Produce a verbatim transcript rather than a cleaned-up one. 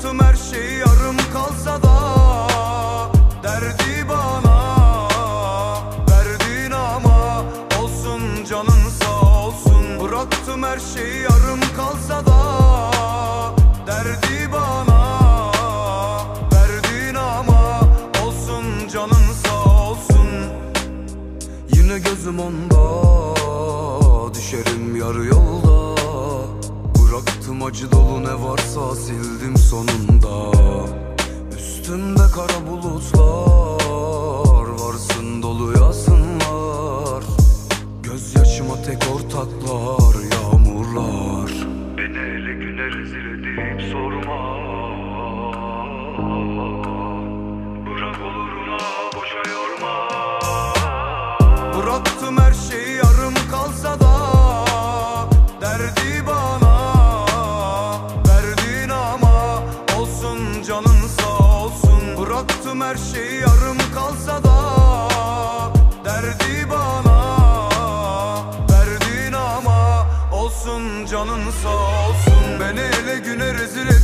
Bıraktım her şey yarım kalsa da derdi bana verdin ama olsun canın sağ olsun. Bıraktım her şey yarım kalsa da derdi bana verdin ama olsun canın sağ olsun. Yine gözüm onda, düşerim yarı yolda. Bıraktım acı dolu ne varsa sildim sonunda. Üstümde kara bulutlar, varsın dolu yasınlar. Gözyaşıma tek ortaklar yağmurlar. Beni ele güne rezil edip sorma, bırak oluruna boşa yorma. Bıraktım her şey yarım kalsa da derdi bana verdin ama olsun canın sağ olsun. Bıraktım her şey yarım kalsa da derdi bana verdin ama olsun canın sağ olsun. Beni ele güne rezil